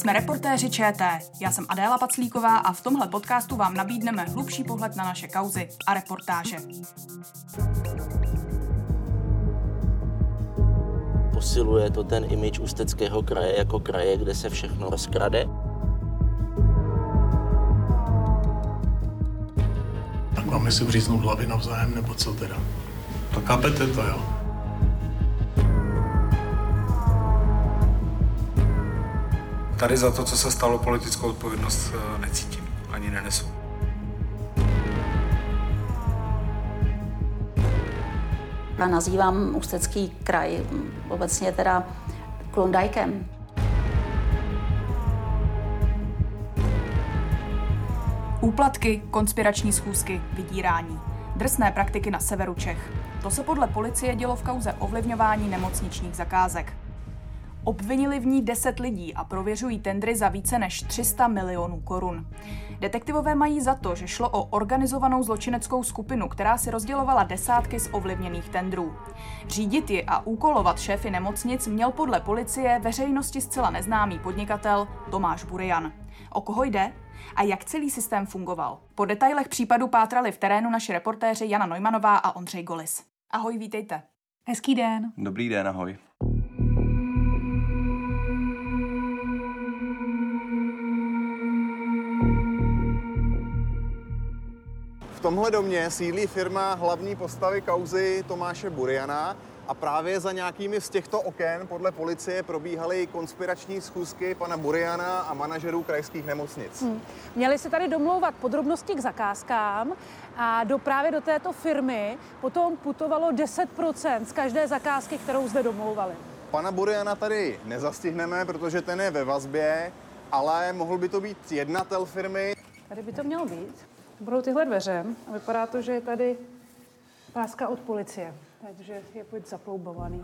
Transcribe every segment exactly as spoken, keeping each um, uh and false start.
Jsme reportéři ČT. Já jsem Adéla Paclíková a v tomhle podcastu vám nabídneme hlubší pohled na naše kauzy a reportáže. Posiluje to ten image Ústeckého kraje jako kraje, kde se všechno rozkrade. Tak máme si vříznout hlavy navzájem, nebo co teda? To chápete to, jo? Tady za to, co se stalo, politickou odpovědnost necítím, ani nenesu. Já nazývám Ústecký kraj obecně teda Klondajkem. Úplatky, konspirační schůzky, vydírání. Drsné praktiky na severu Čech. To se podle policie dělo v kauze ovlivňování nemocničních zakázek. Obvinili v ní deset lidí a prověřují tendry za více než tři sta milionů korun. Detektivové mají za to, že šlo o organizovanou zločineckou skupinu, která si rozdělovala desátky z ovlivněných tendrů. Řídit ji a úkolovat šéfy nemocnic měl podle policie veřejnosti zcela neznámý podnikatel Tomáš Burian. O koho jde? A jak celý systém fungoval? Po detailech případu pátrali v terénu naši reportéři Jana Neumannová a Ondřej Golis. Ahoj, vítejte. Hezký den. Dobrý den, ahoj. V tomhle domě sídlí firma hlavní postavy kauzy Tomáše Buriana a právě za nějakými z těchto oken podle policie probíhaly konspirační schůzky pana Buriana a manažerů krajských nemocnic. Hmm. Měli se tady domlouvat podrobnosti k zakázkám a do právě do této firmy potom putovalo deset procent z každé zakázky, kterou zde domlouvali. Pana Buriana tady nezastihneme, protože ten je ve vazbě, ale mohl by to být jednatel firmy. Tady by to mělo být. Budou tyhle dveře a vypadá to, že je tady páska od policie, takže je pojď zaploubovaný.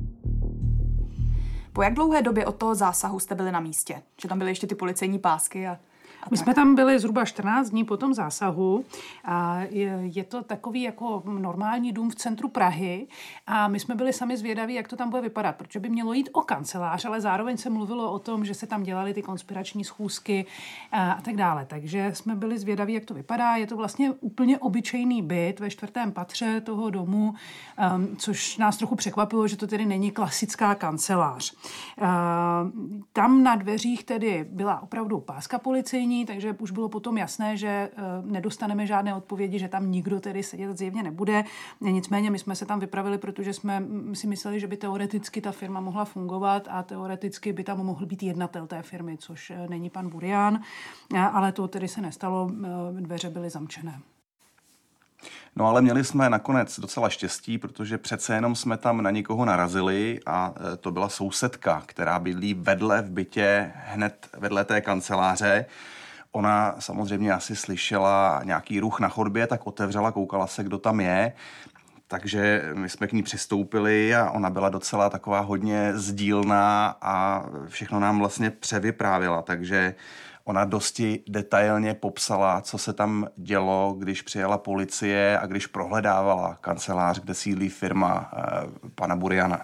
Po jak dlouhé době od toho zásahu jste byli na místě? Že tam byly ještě ty policejní pásky a... My jsme tam byli zhruba čtrnáct dní po tom zásahu a je, je to takový jako normální dům v centru Prahy a my jsme byli sami zvědaví, jak to tam bude vypadat, protože by mělo jít o kancelář, ale zároveň se mluvilo o tom, že se tam dělaly ty konspirační schůzky a, a tak dále. Takže jsme byli zvědaví, jak to vypadá. Je to vlastně úplně obyčejný byt ve čtvrtém patře toho domu, um, což nás trochu překvapilo, že to tedy není klasická kancelář. Uh, tam na dveřích tedy byla opravdu páska policejní, takže už bylo potom jasné, že nedostaneme žádné odpovědi, že tam nikdo tedy sedět zjevně nebude. Nicméně my jsme se tam vypravili, protože jsme si mysleli, že by teoreticky ta firma mohla fungovat a teoreticky by tam mohl být jednatel té firmy, což není pan Burian, ale to tedy se nestalo, dveře byly zamčené. No ale měli jsme nakonec docela štěstí, protože přece jenom jsme tam na někoho narazili a to byla sousedka, která bydlí vedle v bytě, hned vedle té kanceláře. Ona samozřejmě asi slyšela nějaký ruch na chodbě, tak otevřela, koukala se, kdo tam je. Takže my jsme k ní přistoupili a ona byla docela taková hodně sdílná a všechno nám vlastně převyprávila, takže ona dosti detailně popsala, co se tam dělo, když přijela policie a když prohledávala kancelář, kde sídlí firma eh, pana Buriana.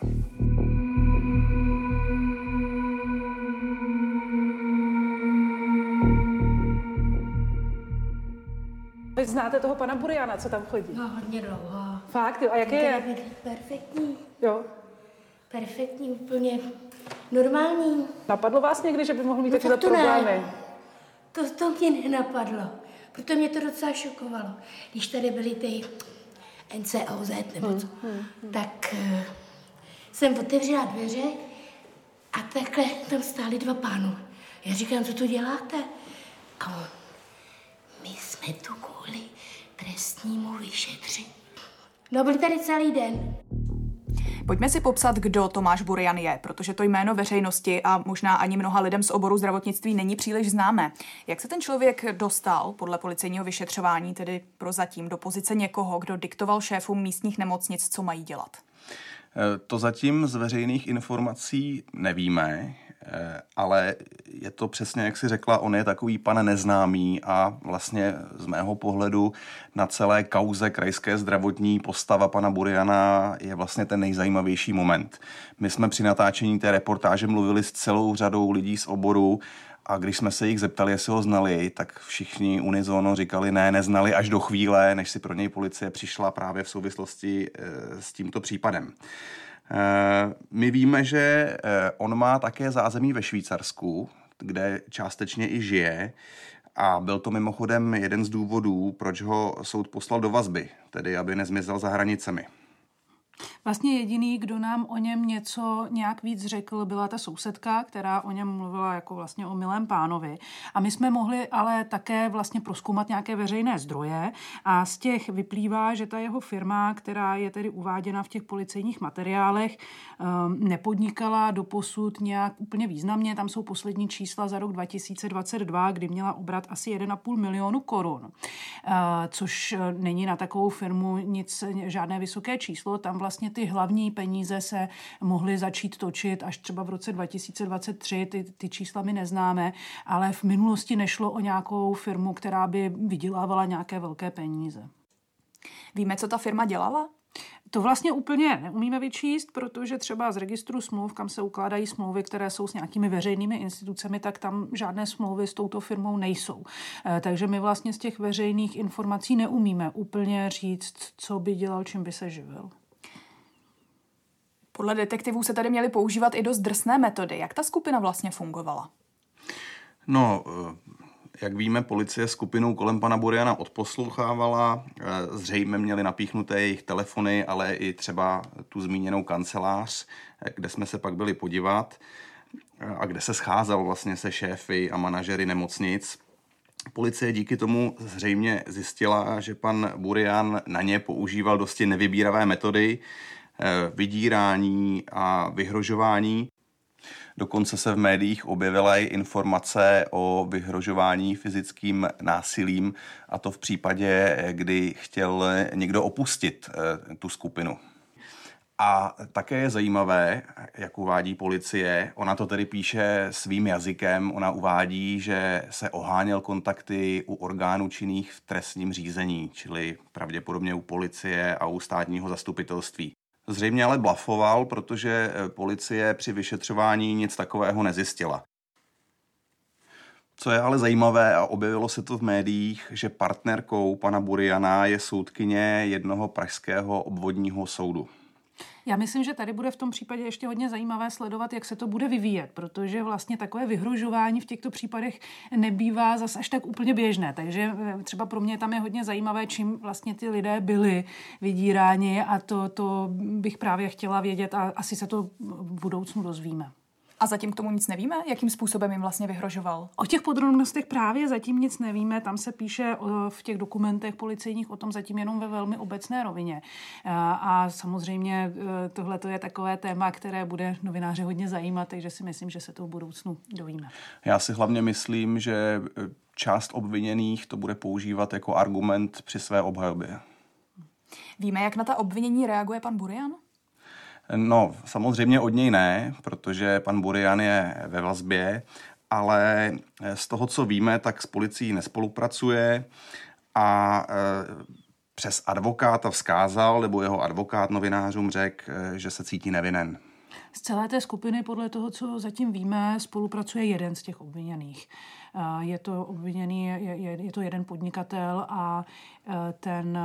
Vy znáte toho pana Buriana, co tam chodí? No, hodně dlouho. Fakt, jo? A jaký je? Perfektní. Jo. Perfektní, úplně normální. Napadlo vás někdy, že by mohl mít No, takové to problémy? Ne. To, to mě nenapadlo. Proto mě to docela šokovalo. Když tady byly ty N C O Z nebo co, hmm, hmm, hmm. tak uh, jsem otevřela dveře a takhle tam stáli dva pánů. Já říkám, co tu děláte? A on, my jsme tu kvůli trestnímu vyšetření. No, byli tady celý den. Pojďme si popsat, kdo Tomáš Burian je, protože to jméno veřejnosti a možná ani mnoha lidem z oboru zdravotnictví není příliš známé. Jak se ten člověk dostal podle policejního vyšetřování, tedy prozatím, do pozice někoho, kdo diktoval šéfům místních nemocnic, co mají dělat? To zatím z veřejných informací nevíme. Ale je to přesně, jak si řekla, on je takový pan neznámý a vlastně z mého pohledu na celé kauze krajské zdravotní postava pana Buriana je vlastně ten nejzajímavější moment. My jsme při natáčení té reportáže mluvili s celou řadou lidí z oboru a když jsme se jich zeptali, jestli ho znali, tak všichni unisono říkali ne, neznali až do chvíle, než si pro něj policie přišla právě v souvislosti s tímto případem. My víme, že on má také zázemí ve Švýcarsku, kde částečně i žije a byl to mimochodem jeden z důvodů, proč ho soud poslal do vazby, tedy aby nezmizel za hranicemi. Vlastně jediný, kdo nám o něm něco nějak víc řekl, byla ta sousedka, která o něm mluvila jako vlastně o milém pánovi. A my jsme mohli ale také vlastně prozkoumat nějaké veřejné zdroje a z těch vyplývá, že ta jeho firma, která je tedy uváděna v těch policejních materiálech, nepodnikala doposud nějak úplně významně. Tam jsou poslední čísla za rok dva tisíce dvacet dva, kdy měla obrat asi jeden a půl milionu korun, což není na takovou firmu nic, žádné vysoké číslo. Tam vlastně ty hlavní peníze se mohly začít točit až třeba v roce dva tisíce dvacet tři, ty, ty čísla my neznáme, ale v minulosti nešlo o nějakou firmu, která by vydělávala nějaké velké peníze. Víme, co ta firma dělala? To vlastně úplně neumíme vyčíst, protože třeba z registru smluv, kam se ukládají smlouvy, které jsou s nějakými veřejnými institucemi, tak tam žádné smlouvy s touto firmou nejsou. Takže my vlastně z těch veřejných informací neumíme úplně říct, co by dělal, čím by se živil. Podle detektivů se tady měly používat i dost drsné metody. Jak ta skupina vlastně fungovala? No, jak víme, policie skupinu kolem pana Buriana odposlouchávala. Zřejmě měli napíchnuté jejich telefony, ale i třeba tu zmíněnou kancelář, kde jsme se pak byli podívat a kde se scházel vlastně se šéfy a manažery nemocnic. Policie díky tomu zřejmě zjistila, že pan Burian na ně používal dosti nevybíravé metody, vydírání a vyhrožování. Dokonce se v médiích objevila i informace o vyhrožování fyzickým násilím, a to v případě, kdy chtěl někdo opustit tu skupinu. A také je zajímavé, jak uvádí policie, ona to tedy píše svým jazykem, ona uvádí, že se oháněl kontakty u orgánů činných v trestním řízení, čili pravděpodobně u policie a u státního zastupitelství. Zřejmě ale blafoval, protože policie při vyšetřování nic takového nezjistila. Co je ale zajímavé, a objevilo se to v médiích, že partnerkou pana Buriana je soudkyně jednoho pražského obvodního soudu. Já myslím, že tady bude v tom případě ještě hodně zajímavé sledovat, jak se to bude vyvíjet, protože vlastně takové vyhrožování v těchto případech nebývá zas až tak úplně běžné. Takže třeba pro mě tam je hodně zajímavé, čím vlastně ty lidé byli vydíráni, a to, to bych právě chtěla vědět a asi se to v budoucnu dozvíme. A zatím k tomu nic nevíme? Jakým způsobem jim vlastně vyhrožoval? O těch podrobnostech právě zatím nic nevíme. Tam se píše v těch dokumentech policejních o tom zatím jenom ve velmi obecné rovině. A samozřejmě tohle je takové téma, které bude novináře hodně zajímat, takže si myslím, že se to v budoucnu dovíme. Já si hlavně myslím, že část obviněných to bude používat jako argument při své obhajobě. Víme, jak na ta obvinění reaguje pan Burian? No, samozřejmě od něj ne, protože pan Burian je ve vazbě, ale z toho, co víme, tak s policií nespolupracuje a e, přes advokáta vzkázal, nebo jeho advokát novinářům řekl, že se cítí nevinen. Z celé té skupiny, podle toho, co zatím víme, spolupracuje jeden z těch obviněných. Je to obviněný, je, je, je to jeden podnikatel a ten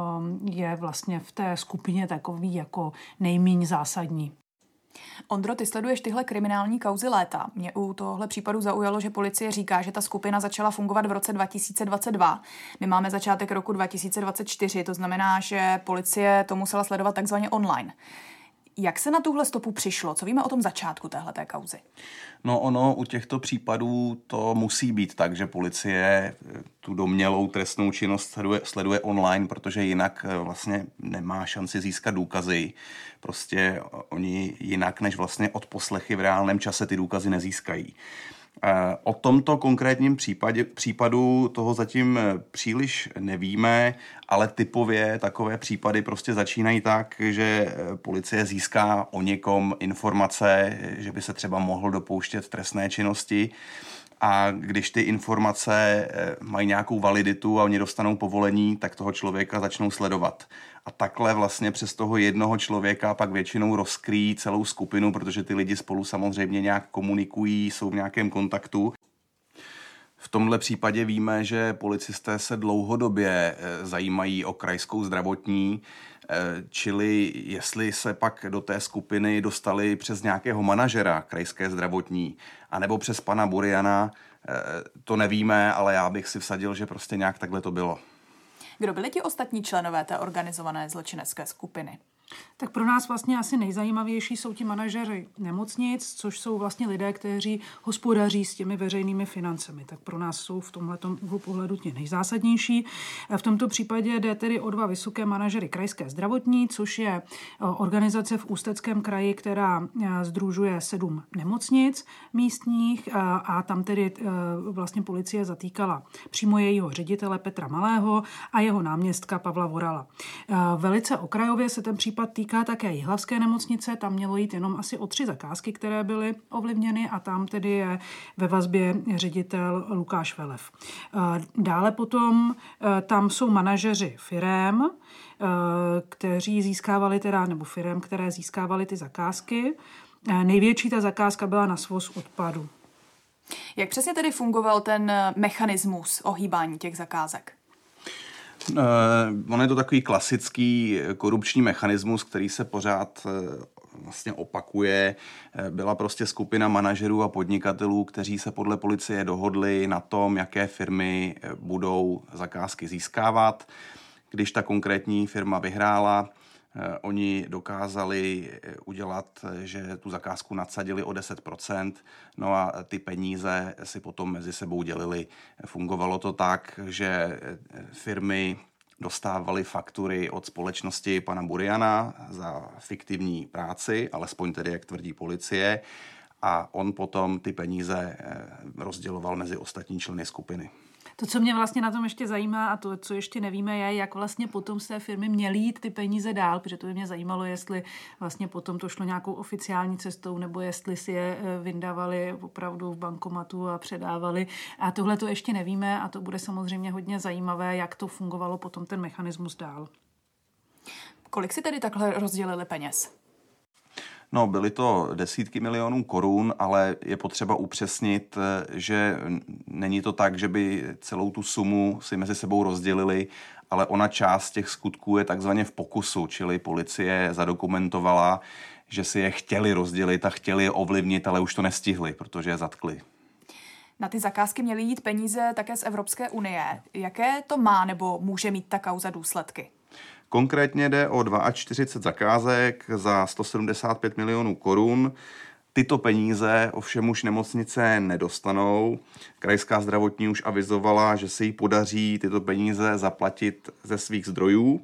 je vlastně v té skupině takový jako nejméně zásadní. Ondro, ty sleduješ tyhle kriminální kauzy léta. Mě u tohle případu zaujalo, že policie říká, že ta skupina začala fungovat v roce dva tisíce dvacet dva. My máme začátek roku dva tisíce dvacet čtyři, to znamená, že policie to musela sledovat takzvaně online. Jak se na tuhle stopu přišlo? Co víme o tom začátku téhleté kauzy? No ono u těchto případů to musí být tak, že policie tu domnělou trestnou činnost sleduje, sleduje online, protože jinak vlastně nemá šanci získat důkazy. Prostě oni jinak než vlastně odposlechy v reálném čase ty důkazy nezískají. O tomto konkrétním případě, případu toho zatím příliš nevíme, ale typově takové případy prostě začínají tak, že policie získá o někom informace, že by se třeba mohl dopouštět trestné činnosti. A když ty informace mají nějakou validitu a oni dostanou povolení, tak toho člověka začnou sledovat. A takhle vlastně přes toho jednoho člověka pak většinou rozkryjí celou skupinu, protože ty lidi spolu samozřejmě nějak komunikují, jsou v nějakém kontaktu. V tomhle případě víme, že policisté se dlouhodobě zajímají o krajskou zdravotní, čili jestli se pak do té skupiny dostali přes nějakého manažera krajské zdravotní, anebo přes pana Buriana, to nevíme, ale já bych si vsadil, že prostě nějak takhle to bylo. Kdo byli ti ostatní členové té organizované zločinecké skupiny? Tak pro nás vlastně asi nejzajímavější jsou ti manažeři nemocnic, což jsou vlastně lidé, kteří hospodaří s těmi veřejnými financemi. Tak pro nás jsou v tomhletom úhlu pohledu tě nejzásadnější. V tomto případě jde tedy o dva vysoké manažery krajské zdravotní, což je organizace v Ústeckém kraji, která sdružuje sedm nemocnic místních a tam tedy vlastně policie zatýkala přímo jejího ředitele Petra Malého a jeho náměstka Pavla Vorala. Velice okrajově se ten případ týká také Jihlavské nemocnice, tam mělo jít jenom asi o tři zakázky, které byly ovlivněny a tam tedy je ve vazbě ředitel Lukáš Velev. Dále potom tam jsou manažeři firem, kteří získávali teda, nebo firem, které získávaly ty zakázky. Největší ta zakázka byla na svoz odpadu. Jak přesně tedy fungoval ten mechanismus ohýbání těch zakázek? On je to takový klasický korupční mechanismus, který se pořád vlastně opakuje. Byla prostě skupina manažerů a podnikatelů, kteří se podle policie dohodli na tom, jaké firmy budou zakázky získávat. Když ta konkrétní firma vyhrála, oni dokázali udělat, že tu zakázku nadsadili o deset procent, no a ty peníze si potom mezi sebou dělili. Fungovalo to tak, že firmy dostávaly faktury od společnosti pana Buriana za fiktivní práci, alespoň tedy, jak tvrdí policie, a on potom ty peníze rozděloval mezi ostatní členy skupiny. To, co mě vlastně na tom ještě zajímá a to, co ještě nevíme, je, jak vlastně potom z té firmy měly jít ty peníze dál, protože to by mě zajímalo, jestli vlastně potom to šlo nějakou oficiální cestou, nebo jestli si je vyndávali opravdu v bankomatu a předávali. A tohle to ještě nevíme a to bude samozřejmě hodně zajímavé, jak to fungovalo potom ten mechanismus dál. Kolik si tedy takhle rozdělili peněz? No, byly to desítky milionů korun, ale je potřeba upřesnit, že není to tak, že by celou tu sumu si mezi sebou rozdělili, ale ona část těch skutků je takzvaně v pokusu, čili policie zadokumentovala, že si je chtěli rozdělit a chtěli je ovlivnit, ale už to nestihli, protože je zatkli. Na ty zakázky měly jít peníze také z Evropské unie. Jaké to má nebo může mít ta kauza důsledky? Konkrétně jde o čtyřicet dva zakázek za sto sedmdesát pět milionů korun. Tyto peníze ovšem už nemocnice nedostanou. Krajská zdravotní už avizovala, že se jí podaří tyto peníze zaplatit ze svých zdrojů.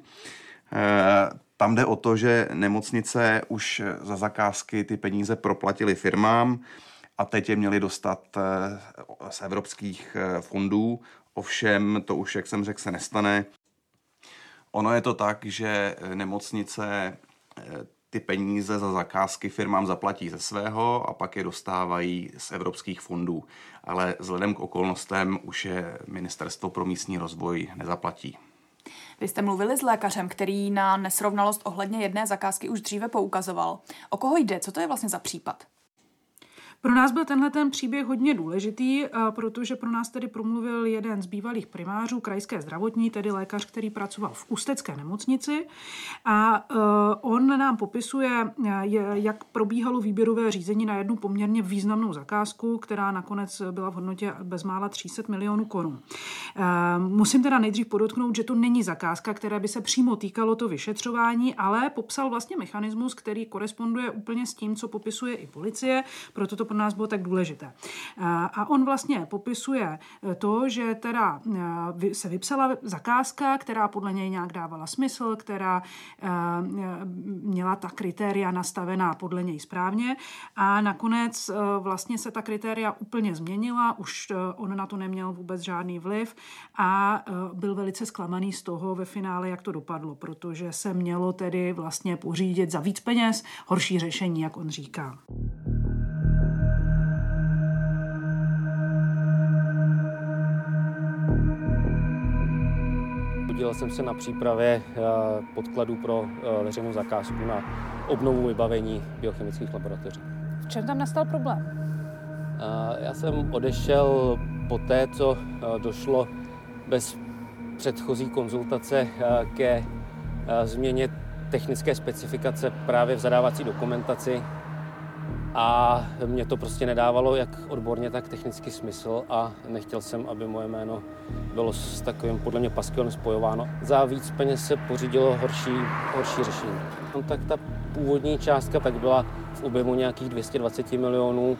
Tam jde o to, že nemocnice už za zakázky ty peníze proplatily firmám a teď je měli dostat z evropských fondů. Ovšem to už, jak jsem řekl, se nestane. Ono je to tak, že nemocnice ty peníze za zakázky firmám zaplatí ze svého a pak je dostávají z evropských fondů. Ale vzhledem k okolnostem už je Ministerstvo pro místní rozvoj nezaplatí. Vy jste mluvili s lékařem, který na nesrovnalost ohledně jedné zakázky už dříve poukazoval. O koho jde? Co to je vlastně za případ? Pro nás byl tenhle ten příběh hodně důležitý, protože pro nás tedy promluvil jeden z bývalých primářů krajské zdravotní, tedy lékař, který pracoval v Ústecké nemocnici a on nám popisuje, jak probíhalo výběrové řízení na jednu poměrně významnou zakázku, která nakonec byla v hodnotě bezmála tři sta milionů korun. Musím teda nejdřív podotknout, že to není zakázka, která by se přímo týkalo to vyšetřování, ale popsal vlastně mechanismus, který koresponduje úplně s tím, co popisuje i policie, proto to pro nás bylo tak důležité. A on vlastně popisuje to, že teda se vypsala zakázka, která podle něj nějak dávala smysl, která měla ta kritéria nastavená podle něj správně a nakonec vlastně se ta kritéria úplně změnila, už on na to neměl vůbec žádný vliv a byl velice zklamaný z toho ve finále, jak to dopadlo, protože se mělo tedy vlastně pořídit za víc peněz horší řešení, jak on říká. Podílel jsem se na přípravě podkladů pro veřejnou zakázku na obnovu vybavení biochemických laboratoří. V čem tam nastal problém? Já jsem odešel po té, co došlo bez předchozí konzultace ke změně technické specifikace právě v zadávací dokumentaci a mě to prostě nedávalo jak odborně, tak technicky smysl a nechtěl jsem, aby moje jméno bylo s takovým podle mě paskvilem spojováno. Za víc peněz se pořídilo horší, horší řešení. No, tak ta původní částka tak byla v objemu nějakých dvě stě dvacet milionů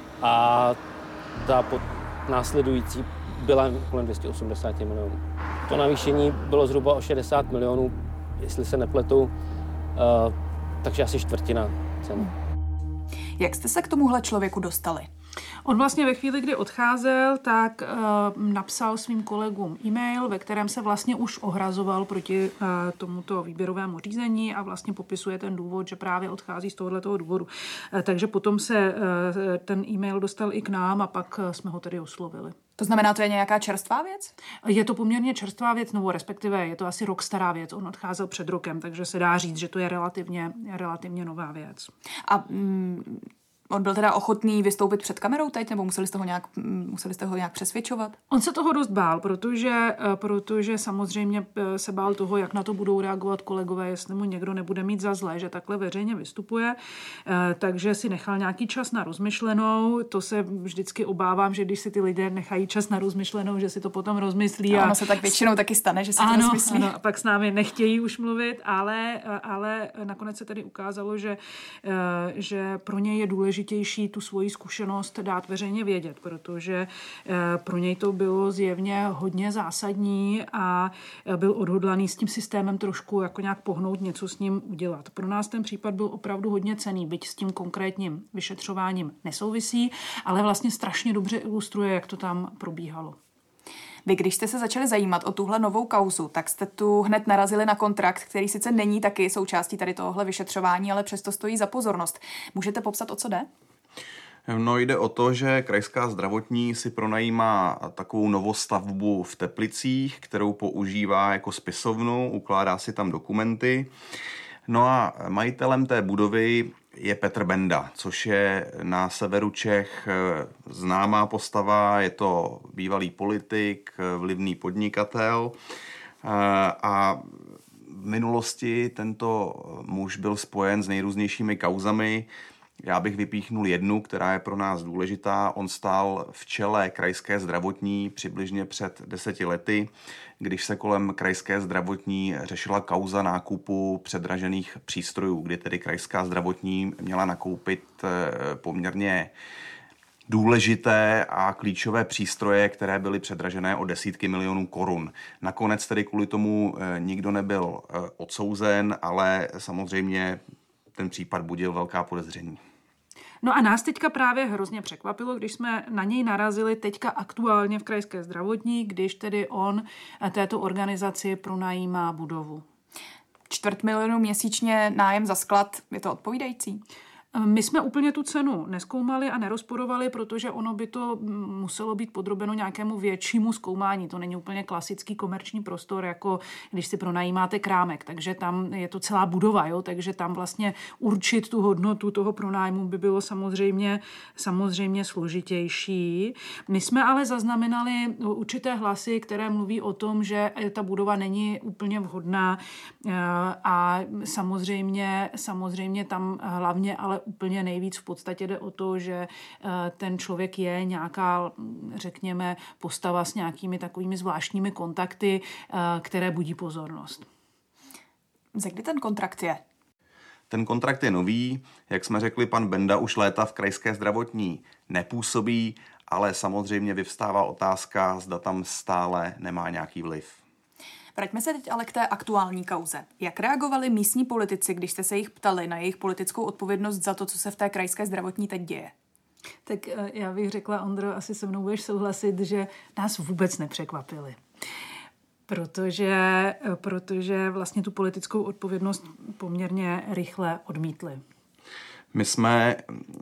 a ta pod následující byla kolem dvě stě osmdesát milionů. To navýšení bylo zhruba o šedesát milionů, jestli se nepletu, uh, takže asi čtvrtina ceny. Jak jste se k tomuhle člověku dostali? On vlastně ve chvíli, kdy odcházel, tak uh, napsal svým kolegům e-mail, ve kterém se vlastně už ohrazoval proti uh, tomuto výběrovému řízení a vlastně popisuje ten důvod, že právě odchází z tohoto důvodu. Uh, takže potom se uh, ten e-mail dostal i k nám a pak uh, jsme ho tedy oslovili. To znamená, to je nějaká čerstvá věc? Je to poměrně čerstvá věc, nebo respektive je to asi rok stará věc. On odcházel před rokem, takže se dá říct, že to je relativně, relativně nová věc. A mm, on byl teda ochotný vystoupit před kamerou teď, nebo museli jste ho nějak, museli jste ho nějak přesvědčovat? On se toho dost bál, protože, protože samozřejmě se bál toho, jak na to budou reagovat kolegové, jestli mu někdo nebude mít za zlé, že takhle veřejně vystupuje. Takže si nechal nějaký čas na rozmyšlenou. To se vždycky obávám, že když si ty lidé nechají čas na rozmyšlenou, že si to potom rozmyslí. A ono se tak většinou taky stane, že si ano, to rozmyslí. Ano, a pak s námi nechtějí už mluvit, ale, ale nakonec se tedy ukázalo, že, že pro ně je důležité tu svoji zkušenost dát veřejně vědět, protože pro něj to bylo zjevně hodně zásadní a byl odhodlaný s tím systémem trošku jako nějak pohnout, něco s ním udělat. Pro nás ten případ byl opravdu hodně cenný, byť s tím konkrétním vyšetřováním nesouvisí, ale vlastně strašně dobře ilustruje, jak to tam probíhalo. Vy, když jste se začali zajímat o tuhle novou kauzu, tak jste tu hned narazili na kontrakt, který sice není taky součástí tady tohohle vyšetřování, ale přesto stojí za pozornost. Můžete popsat, o co jde? No, jde o to, že Krajská zdravotní si pronajímá takovou novostavbu v Teplicích, kterou používá jako spisovnu, ukládá si tam dokumenty. No a majitelem té budovy je Petr Benda, což je na severu Čech známá postava, je to bývalý politik, vlivný podnikatel a v minulosti tento muž byl spojen s nejrůznějšími kauzami. Já bych vypíchnul jednu, která je pro nás důležitá. On stál v čele Krajské zdravotní přibližně před deseti lety, když se kolem Krajské zdravotní řešila kauza nákupu předražených přístrojů, kdy tedy Krajská zdravotní měla nakoupit poměrně důležité a klíčové přístroje, které byly předražené o desítky milionů korun. Nakonec tedy kvůli tomu nikdo nebyl odsouzen, ale samozřejmě ten případ budil velká podezření. No a nás teďka právě hrozně překvapilo, když jsme na něj narazili teďka aktuálně v Krajské zdravotní, když tedy on této organizaci pronajímá budovu. Čtvrt milionu měsíčně nájem za sklad, je to odpovídající? My jsme úplně tu cenu nezkoumali a nerozporovali, protože ono by to muselo být podrobeno nějakému většímu zkoumání. To není úplně klasický komerční prostor, jako když si pronajímáte krámek, takže tam je to celá budova, jo? Takže tam vlastně určit tu hodnotu toho pronájmu by bylo samozřejmě, samozřejmě složitější. My jsme ale zaznamenali určité hlasy, které mluví o tom, že ta budova není úplně vhodná a samozřejmě, samozřejmě tam hlavně ale úplně nejvíc v podstatě jde o to, že ten člověk je nějaká, řekněme, postava s nějakými takovými zvláštními kontakty, které budí pozornost. Za kdy ten kontrakt je? Ten kontrakt je nový, jak jsme řekli, pan Benda už léta v krajské zdravotní nepůsobí, ale samozřejmě vyvstává otázka, zda tam stále nemá nějaký vliv. Vraťme se teď ale k té aktuální kauze. Jak reagovali místní politici, když jste se jich ptali na jejich politickou odpovědnost za to, co se v té krajské zdravotní teď děje? Tak já bych řekla, Ondro, asi se mnou budeš souhlasit, že nás vůbec nepřekvapili. Protože, protože vlastně tu politickou odpovědnost poměrně rychle odmítli. My jsme,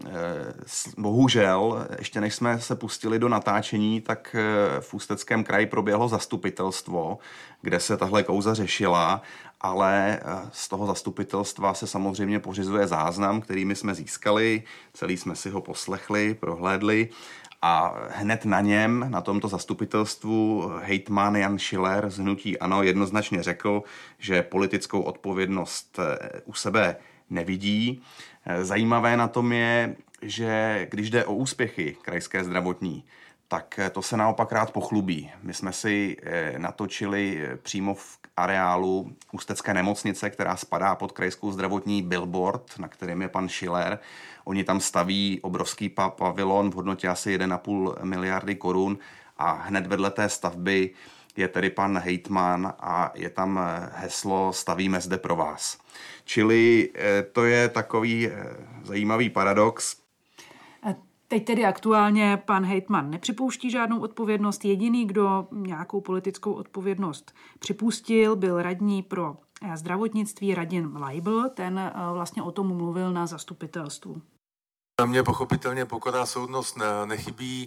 bohužel, ještě než jsme se pustili do natáčení, tak v Ústeckém kraji proběhlo zastupitelstvo, kde se tahle kauza řešila, ale z toho zastupitelstva se samozřejmě pořizuje záznam, který my jsme získali, celý jsme si ho poslechli, prohlédli a hned na něm, na tomto zastupitelstvu, hejtman Jan Schiller z hnutí ANO jednoznačně řekl, že politickou odpovědnost u sebe nevidí. Zajímavé na tom je, že když jde o úspěchy krajské zdravotní, tak to se naopak rád pochlubí. My jsme si natočili přímo v areálu Ústecké nemocnice, která spadá pod krajskou zdravotní billboard, na kterém je pan Schiller. Oni tam staví obrovský pavilon v hodnotě asi jedna celá pět miliardy korun a hned vedle té stavby je tedy pan hejtman a je tam heslo Stavíme zde pro vás. Čili to je takový zajímavý paradox. A teď tedy aktuálně pan hejtman nepřipouští žádnou odpovědnost. Jediný, kdo nějakou politickou odpovědnost připustil, byl radní pro zdravotnictví Radim Leibl. Ten vlastně o tom mluvil na zastupitelstvu. Mně pochopitelně pokora soudnost nechybí.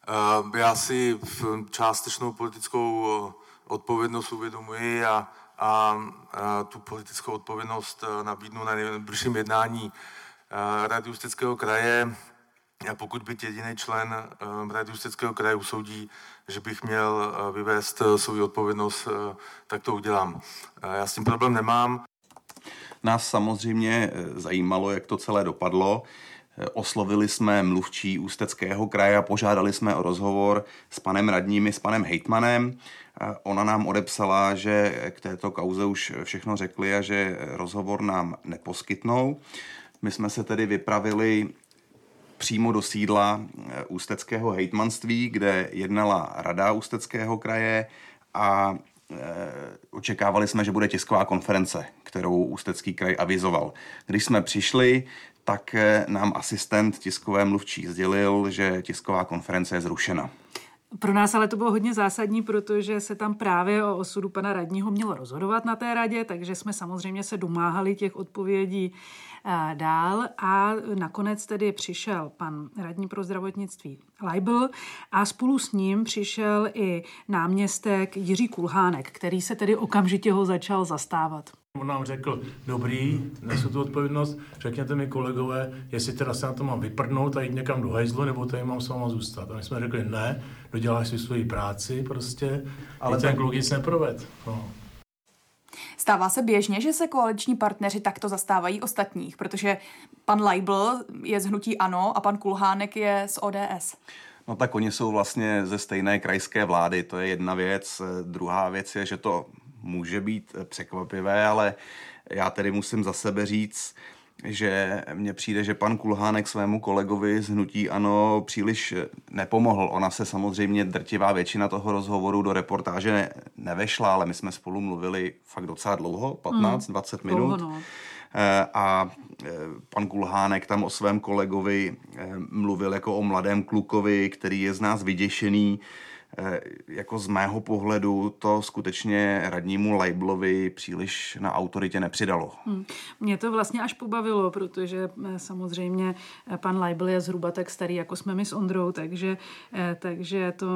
Já si částečnou politickou odpovědnost uvědomuji a, a, a tu politickou odpovědnost nabídnu na nejbližším jednání Rady Ústeckého kraje. A pokud by jediný člen Rady Ústeckého kraje usoudí, že bych měl vyvést svou odpovědnost, tak to udělám. Já s tím problém nemám. Nás samozřejmě zajímalo, jak to celé dopadlo. Oslovili jsme mluvčí Ústeckého kraje a požádali jsme o rozhovor s panem radním i s panem hejtmanem. Ona nám odepsala, že k této kauze už všechno řekli a že rozhovor nám neposkytnou. My jsme se tedy vypravili přímo do sídla Ústeckého hejtmanství, kde jednala Rada Ústeckého kraje a očekávali jsme, že bude tisková konference, kterou Ústecký kraj avizoval. Když jsme přišli, tak nám asistent tiskové mluvčí sdělil, že tisková konference je zrušena. Pro nás ale to bylo hodně zásadní, protože se tam právě o osudu pana radního mělo rozhodovat na té radě, takže jsme samozřejmě se domáhali těch odpovědí dál a nakonec tedy přišel pan radní pro zdravotnictví Leibl a spolu s ním přišel i náměstek Jiří Kulhánek, který se tedy okamžitě ho začal zastávat. On nám řekl, dobrý, nesu tu odpovědnost, řekněte mi kolegové, jestli teda se na to mám vyprdnout a jít někam do hajzlu, nebo tady mám s váma zůstat. A my jsme řekli, ne, doděláš si svoji práci prostě, ale ten kluk nic neproved. No. Stává se běžně, že se koaliční partneři takto zastávají ostatních, protože pan Leibl je z hnutí ANO a pan Kulhánek je z O D S. No tak oni jsou vlastně ze stejné krajské vlády, to je jedna věc. Druhá věc je, že to může být překvapivé, ale já tedy musím za sebe říct, že mně přijde, že pan Kulhánek svému kolegovi z hnutí ANO příliš nepomohl. Ona se samozřejmě drtivá většina toho rozhovoru do reportáže nevešla, ale my jsme spolu mluvili fakt docela dlouho, patnáct dvacet mm, minut. Dlouho, no. A pan Kulhánek tam o svém kolegovi mluvil jako o mladém klukovi, který je z nás vyděšený. Jako z mého pohledu to skutečně radnímu Leiblovi příliš na autoritě nepřidalo. Hmm. Mě to vlastně až pobavilo, protože samozřejmě pan Leibl je zhruba tak starý, jako jsme my s Ondrou, takže, takže to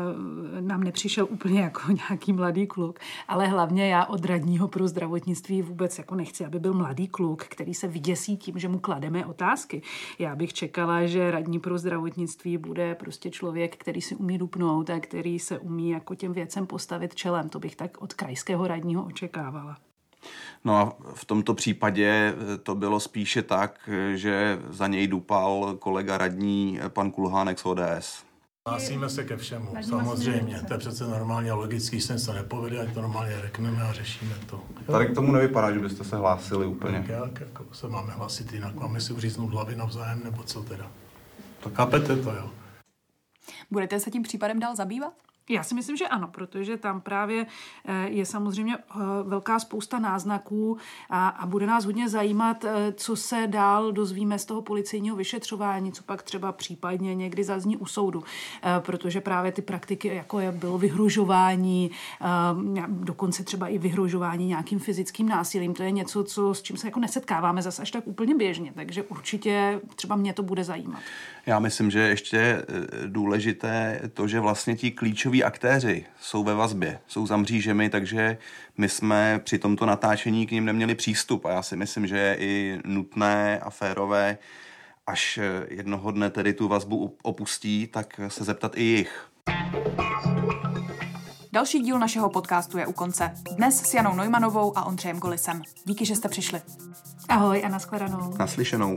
nám nepřišel úplně jako nějaký mladý kluk. Ale hlavně já od radního pro zdravotnictví vůbec jako nechci, aby byl mladý kluk, který se vyděsí tím, že mu klademe otázky. Já bych čekala, že radní pro zdravotnictví bude prostě člověk, který si umí dupnout a který se umí jako těm věcem postavit čelem. To bych tak od krajského radního očekávala. No a v tomto případě to bylo spíše tak, že za něj dupal kolega radní pan Kulhánek z O D S. Hlásíme se ke všemu, samozřejmě. To je přece normálně logický, se to nepovede, ať to normálně řekneme a řešíme to. Jo? Tady k tomu nevypadá, že byste se hlásili úplně. Tak jak, jako se máme hlásit jinak? Máme si uříznout hlavy navzájem, nebo co teda? To chápete to, jo? Budete se tím případem dál zabývat? Já si myslím, že ano, protože tam právě je samozřejmě velká spousta náznaků a, a bude nás hodně zajímat, co se dál dozvíme z toho policejního vyšetřování, co pak třeba případně někdy zazní u soudu, protože právě ty praktiky, jako je bylo vyhrožování, dokonce třeba i vyhrožování nějakým fyzickým násilím, to je něco, co, s čím se jako nesetkáváme zase až tak úplně běžně, takže určitě třeba mě to bude zajímat. Já myslím, že ještě důležité to, že vlastně ti klíčoví aktéři jsou ve vazbě, jsou za mřížemi, takže my jsme při tomto natáčení k nim neměli přístup a já si myslím, že je i nutné a férové, až jednoho dne tedy tu vazbu opustí, tak se zeptat i jich. Další díl našeho podcastu je u konce. Dnes s Janou Neumannovou a Ondřejem Golisem. Díky, že jste přišli. Ahoj a nashledanou. Naslyšenou.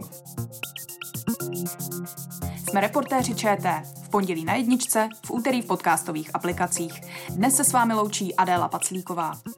Jsme reportéři ČT. V pondělí na jedničce, v úterý v podcastových aplikacích. Dnes se s vámi loučí Adéla Paclíková.